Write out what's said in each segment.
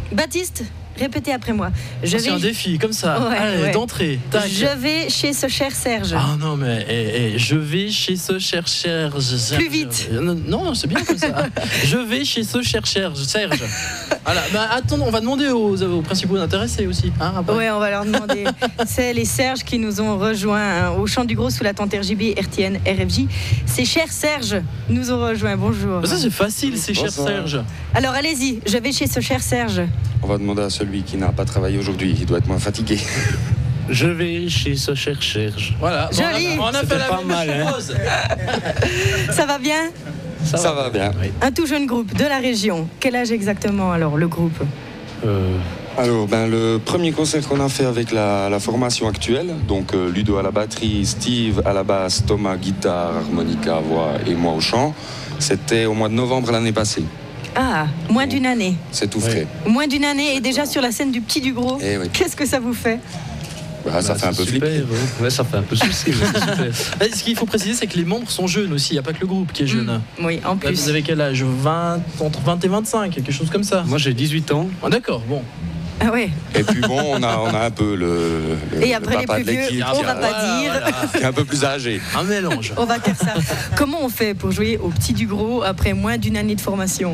Baptiste, répétez après moi. C'est un défi, comme ça. Ouais, Allez, ouais. d'entrée. Tac. Je vais chez ce cher Serge. Ah non, mais je vais chez ce cher Serge. Plus vite. Non, c'est bien comme ça. Je vais chez ce cher Serge. Voilà, bah attends, on va demander aux principaux intéressés aussi. Hein, après. Ouais, on va leur demander. C'est les Serges qui nous ont rejoints au Chant du Gros sous la tente RJB, RTN, RFJ. Ces chers Serge nous ont rejoints. Bonjour. Ça, c'est facile, c'est cher Serge. Alors allez-y, je vais chez ce cher Serge. On va demander à celui qui n'a pas travaillé aujourd'hui, il doit être moins fatigué. Je vais chez ce cher Serge. Voilà. Joli. On a fait la pas même mal, hein. chose. Ça va bien? Ça va bien. Oui. Un tout jeune groupe de la région. Quel âge exactement alors le groupe? Alors, le premier concert qu'on a fait avec la formation actuelle, donc Ludo à la batterie, Steve à la basse, Thomas guitare, harmonica, voix et moi au chant, c'était au mois de novembre l'année passée. Ah, moins d'une année. C'est tout frais. Moins d'une année et déjà sur la scène du Petit du Gros. Eh oui. Qu'est-ce que ça vous fait? Ça fait un peu super, flipper. ouais, ça fait un peu souci. C'est super. Ce qu'il faut préciser, c'est que les membres sont jeunes aussi. Il n'y a pas que le groupe qui est jeune. Oui, en Là, plus. vous avez quel âge? Entre 20 et 25, quelque chose comme ça. Moi j'ai 18 ans. Ah, d'accord, bon. Ah ouais. Et puis bon, on a un peu le Et après les papa plus de vieux, l'équipe on va pas dire. qui est un peu plus âgé. Un mélange. On va faire ça. Comment on fait pour jouer au Petit du Gros après moins d'une année de formation?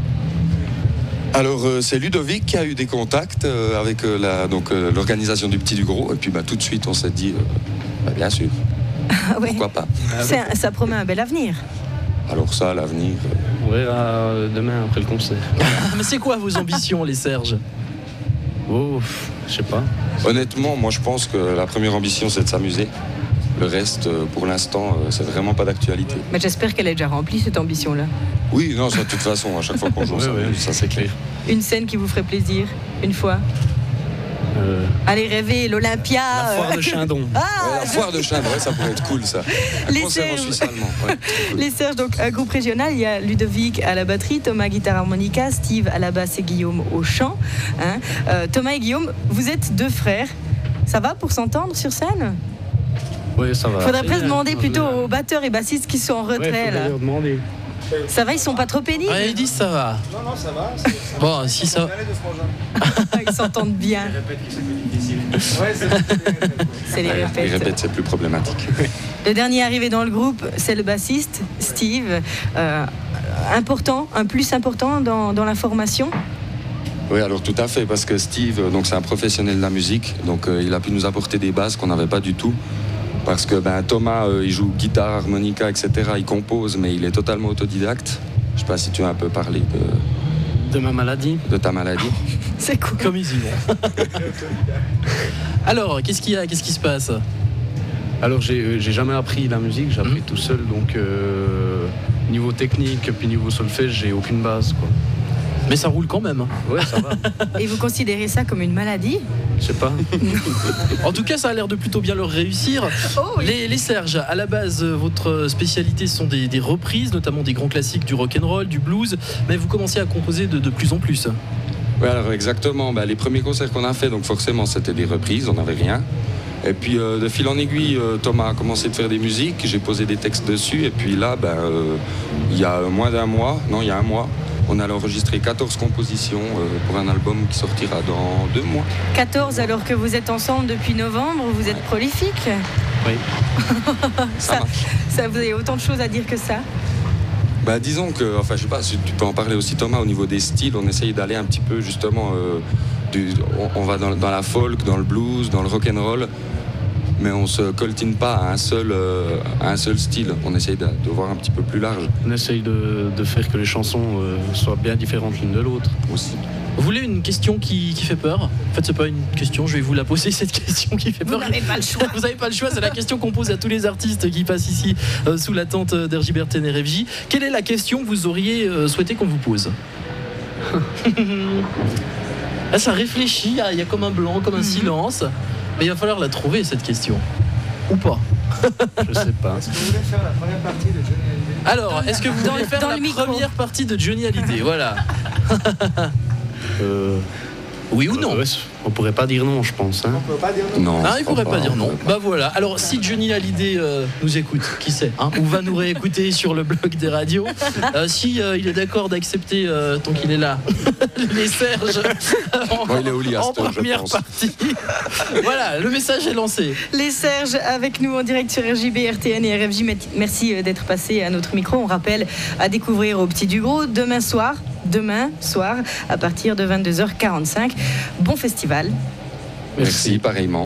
Alors c'est Ludovic qui a eu des contacts avec l'organisation du Petit du Gros et puis tout de suite on s'est dit bien sûr, Ah ouais. pourquoi pas. Ça promet un bel avenir. Alors ça, l'avenir... On verra demain après le concert. Mais c'est quoi vos ambitions, les Serges? Oh, je sais pas. Honnêtement, moi je pense que la première ambition c'est de s'amuser. Le reste, pour l'instant, c'est vraiment pas d'actualité. Mais j'espère qu'elle est déjà remplie cette ambition-là. Oui, non, ça de toute façon, à chaque fois qu'on joue, Ouais, ça c'est clair. Une scène qui vous ferait plaisir, une fois. Allez rêver, l'Olympia. La foire de Chindon. Ah, La foire de Chindon, ça pourrait être cool ça. Un Les concert en Serges. Suisse allemand. Ouais. Les Serges, donc un groupe régional, il y a Ludovic à la batterie, Thomas guitare harmonica, Steve à la basse et Guillaume au chant. Hein. Thomas et Guillaume, vous êtes deux frères. Ça va pour s'entendre sur scène? Oui, ça va. Faudrait presque demander plutôt aux batteurs et bassistes qui sont en retrait là. Leur demander. Ça va, ils sont pas trop pénibles? Ouais, ils disent ça va. Non, ça va. Bon, si ça. Ils s'entendent bien. Ouais, C'est les Les répètes. répètes, c'est plus problématique. Le dernier arrivé dans le groupe, c'est le bassiste, Steve. Important, un plus important dans la formation? Oui, alors tout à fait, parce que Steve, donc c'est un professionnel de la musique, donc il a pu nous apporter des bases qu'on n'avait pas du tout. Parce que Thomas, il joue guitare, harmonica, etc. Il compose, mais il est totalement autodidacte. Je ne sais pas si tu as un peu parlé De ma maladie. de ta maladie. C'est cool. Comme ils y vont. Alors, qu'est-ce qu'il y a? Qu'est-ce qui se passe? Alors j'ai jamais appris la musique, j'ai appris tout seul, donc niveau technique puis niveau solfège, j'ai aucune base quoi. Mais ça roule quand même. Ouais, ça va. Et vous considérez ça comme une maladie? Je sais pas. En tout cas, ça a l'air de plutôt bien leur réussir. Oh oui. Les Serges, à la base, votre spécialité sont des reprises, notamment des grands classiques du rock'n'roll, du blues, mais vous commencez à composer de plus en plus. Oui, alors exactement. Les premiers concerts qu'on a fait, donc forcément, c'était des reprises, on n'avait rien. Et puis de fil en aiguille, Thomas a commencé de faire des musiques, j'ai posé des textes dessus, et puis là, il y a il y a un mois, on a enregistré 14 compositions pour un album qui sortira dans 2 mois. 14 alors que vous êtes ensemble depuis novembre, vous êtes prolifique. Oui. Ça marche. Vous avez autant de choses à dire que ça. Disons que, je sais pas, si tu peux en parler aussi Thomas, au niveau des styles, on essaye d'aller un petit peu justement, on va dans la folk, dans le blues, dans le rock'n'roll, mais on se coltine pas à un seul style, on essaye de voir un petit peu plus large On essaye de faire que les chansons soient bien différentes l'une de l'autre. aussi. Vous voulez une question qui fait peur? En fait, c'est pas une question, je vais vous la poser, cette question qui fait Vous peur. n'avez pas le choix. Vous n'avez pas le choix, c'est la question qu'on pose à tous les artistes qui passent ici sous la tente d'RJB RTN RFJ. Quelle est la question que vous auriez souhaité qu'on vous pose? Là, ça réfléchit, il y a comme un blanc, comme un silence. Mais il va falloir la trouver, cette question. Ou pas? Je sais pas. Est-ce que vous voulez faire la première partie de Johnny Hallyday? Alors, est-ce que vous voulez faire dans la le micro. première partie de Johnny Hallyday? Voilà. Oui ou non? Ouais, on pourrait pas dire non, je pense. Hein. On peut pas dire non. Non. Ah, je il crois pourrait pas dire non. on peut Bah voilà. Alors si Johnny Hallyday nous écoute, qui sait, hein, ou va nous réécouter sur le blog des radios, si il est d'accord d'accepter, tant qu'il est là, les Serges Bon, il est au lit à en cette heure, je première pense. partie. Voilà, le message est lancé. Les Serges avec nous en direct sur RJB, RTN et RFJ. Merci d'être passé à notre micro. On rappelle à découvrir au Petit du Gros demain soir à partir de 22h45. Bon festival. Merci, pareillement.